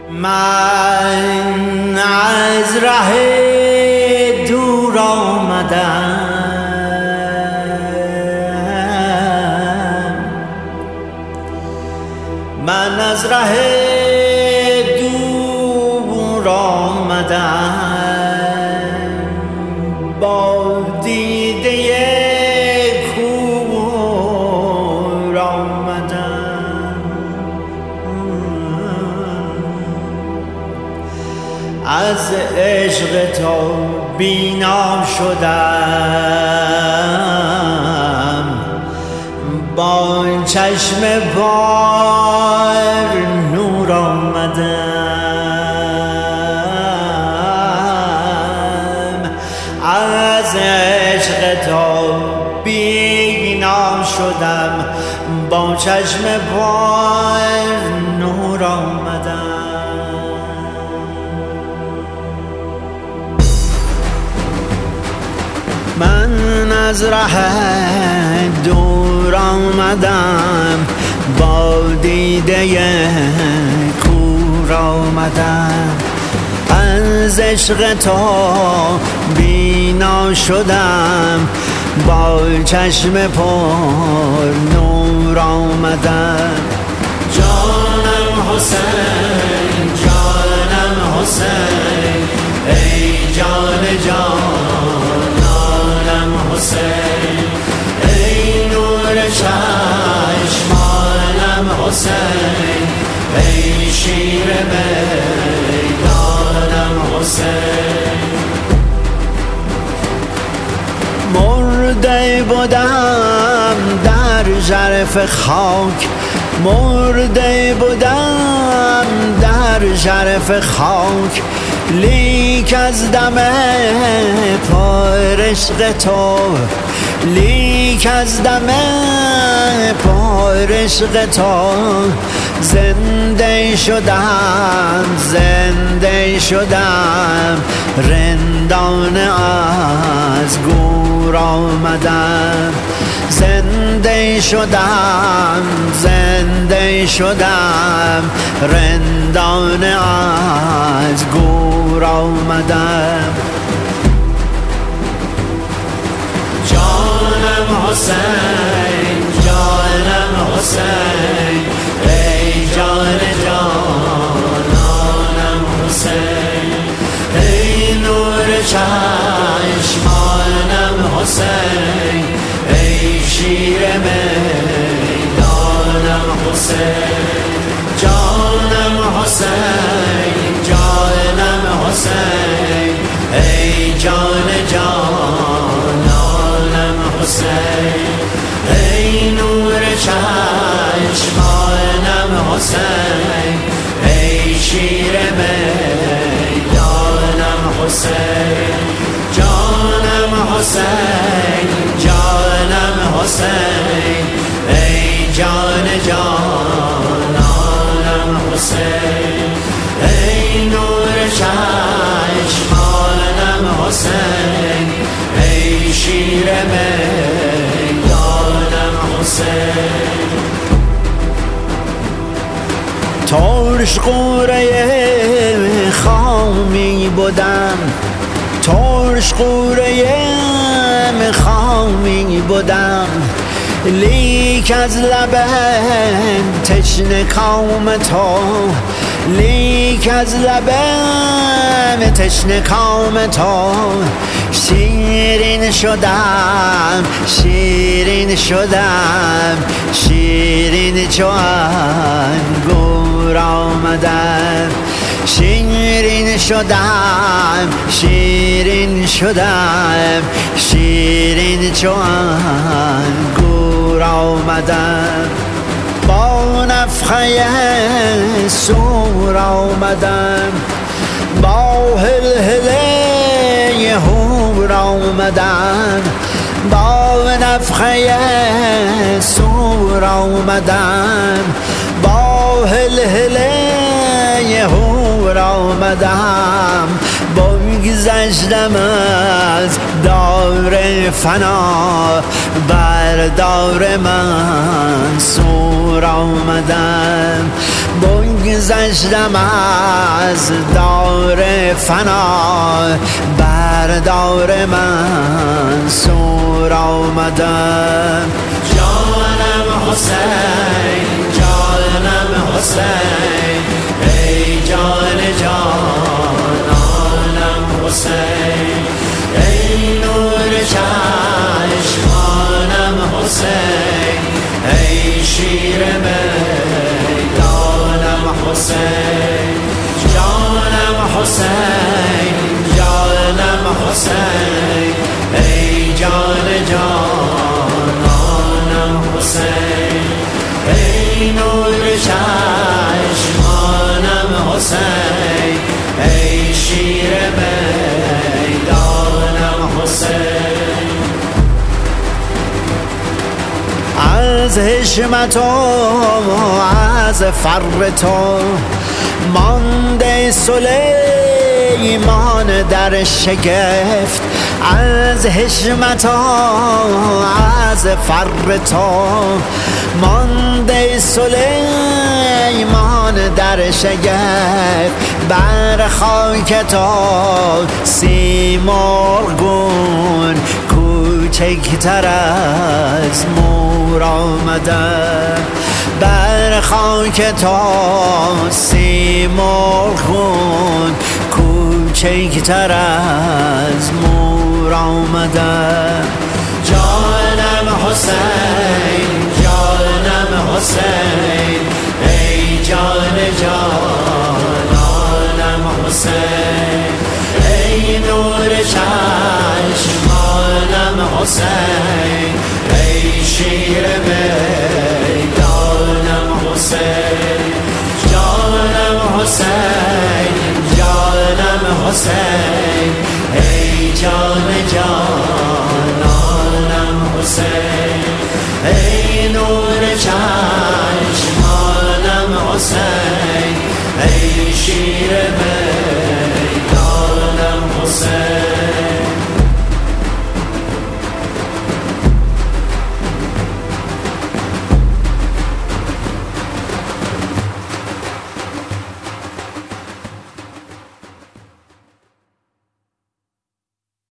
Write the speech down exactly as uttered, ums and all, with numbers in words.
من از ره دور آمدم، من از ره دور آمدم، با دیده کور آمدم، از عشق تو بینا شدم، با چشم بار نور آمدم، از عشق تو بینا شدم، با چشم بار نور آمدم. من از ره دور آمدم، با دیده کور آمدم، از عشق تو بینا شدم، با چشم پر نور آمدم. جانم حسین، جانم حسین، ای جان جانانم حسین، ای نور چشمانم حسین، ای شیر میدانم حسین. مرده بودم در ژرف خاک، مرده بودم در ژرف خاک، لیک از دم پای عشق تو، لیک از دم پای عشق تو زنده شدم، زنده شدم، رندانه از گور آمدم، زنده شدم، زنده شدم، رندانه از گور آمدم. جانم حسین، جانم حسین، ای جان جانانم حسین، ای نور چشمانم حسین، ای شیر میدانم حسین. جانم حسین، جانم حسین، ای جان جانانم حسین، ای نور چشمانم حسین، ای شیر میدانم حسین. جانم حسین، جانم حسین، ای جان جانانم حسین، ای نور چشمانم حسین، ای شیر میدانم حسین. ترش قوره خامی بودم، ترش قوره خامی بودم، لیک از لبم تشنه کام تو، لیک از لبم تشنه کام تو شیرین شدم، شیرین شدم، شیرین چو انگور آمدم، شیرین شدم، شیرین شدم، شیرین چو انگور آمدم. با نفخه صور آمدم، با هلهله هور آمدم، با نفخه صور آمدم، با هلهله هور آمدم، بگذشتم از دار فنا، بر دار من سور آمدم، بگذشتم از دار فنا، بر دار منصور آمدم. جانم حسین، جانم حسین، ای جان جانانم حسین، ای نور چشمانم حسین، ای شیر میدانم حسین. جانم حسین، جانم حسین، ای جان جانانم حسین، ای نور چشمانم حسین، ای شیر میدانم حسین. از حشمت و از فر تو مانده سلیمان در شگفت. از حشمت و از فر تو مانده سلیمان در شگفت. بر خاک تو سیمرغون کوچکتر از مور آمدم. بر خاک تو سیمرغون کوچکتر از مور آمدم. جانم حسین، جانم حسین، ای جان جانانم حسین، ای نور چشمانم حسین، ای شیر میدانم حسین. جانم حسین، جانم حسین، ای جان جانانم حسین، ای نور چشمانم حسین، ای شیر میدانم حسین.